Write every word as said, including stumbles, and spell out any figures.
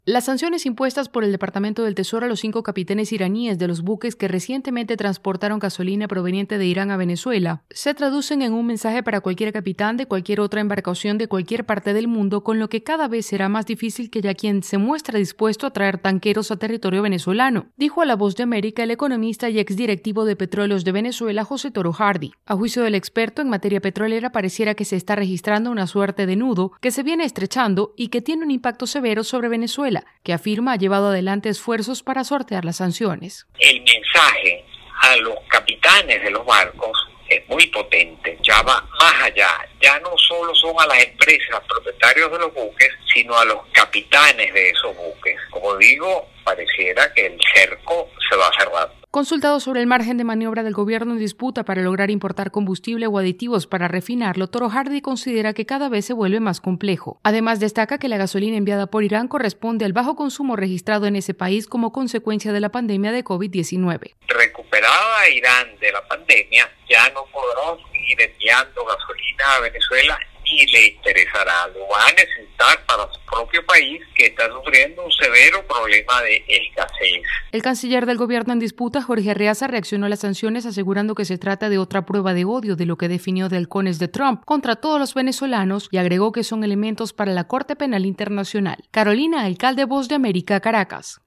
Las sanciones impuestas por el Departamento del Tesoro a los cinco capitanes iraníes de los buques que recientemente transportaron gasolina proveniente de Irán a Venezuela se traducen en un mensaje para cualquier capitán de cualquier otra embarcación de cualquier parte del mundo, con lo que cada vez será más difícil que haya quien se muestre dispuesto a traer tanqueros a territorio venezolano, dijo a La Voz de América el economista y exdirectivo de Petróleos de Venezuela, José Toro Hardy. A juicio del experto en materia petrolera, pareciera que se está registrando una suerte de nudo que se viene estrechando y que tiene un impacto severo sobre Venezuela, que afirma ha llevado adelante esfuerzos para sortear las sanciones. El mensaje a los capitanes de los barcos es muy potente, ya va más allá, ya no solo son a las empresas propietarios de los buques, sino a los capitanes de esos buques. Como digo, pareciera que el cerco se va cerrando. Consultado sobre el margen de maniobra del gobierno en disputa para lograr importar combustible o aditivos para refinarlo, Toro Hardy considera que cada vez se vuelve más complejo. Además, destaca que la gasolina enviada por Irán corresponde al bajo consumo registrado en ese país como consecuencia de la pandemia de COVID diecinueve. Recuperada Irán de la pandemia, ya no podrá seguir enviando gasolina a Venezuela y le interesará, lo va a necesitar para su propio país, que está sufriendo un severo problema de escasez. El canciller del gobierno en disputa, Jorge Arreaza, reaccionó a las sanciones asegurando que se trata de otra prueba de odio de lo que definió de halcones de Trump contra todos los venezolanos, y agregó que son elementos para la Corte Penal Internacional. Carolina Alcalde, Voz de América, Caracas.